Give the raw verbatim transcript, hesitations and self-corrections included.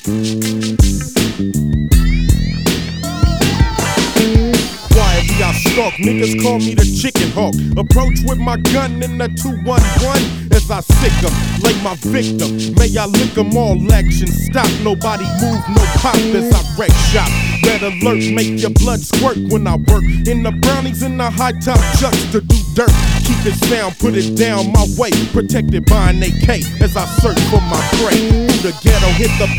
Quietly I stalk, niggas call me the chicken hawk. Approach with my gun in the two one one as I sick 'em, lay my victim. May I lick 'em all, action stop. Nobody move, no pop as I wreck shop. Red alert, make your blood squirt when I work. In the brownies and the high top chucks to do dirt. Keep it sound, put it down my way. Protected by an A K as I search for my prey. Through the ghetto, hit the